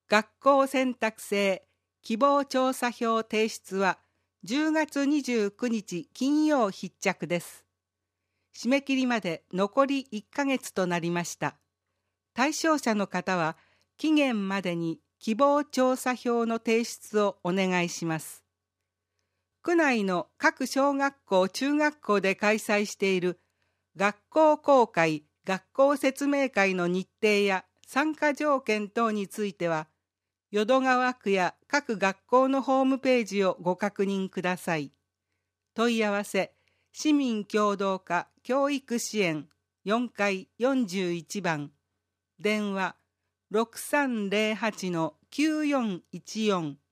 学校選択制希望調査票提出は10月29日金曜必着です。締め切りまで残り1ヶ月となりました。対象者の方は期限までに希望調査票の提出をお願いします。区内の各小学校・中学校で開催している学校公開・学校説明会の日程や参加条件等については、淀川区や各学校のホームページをご確認ください。問い合わせ、市民協働課教育支援4階41番、電話 6308-9414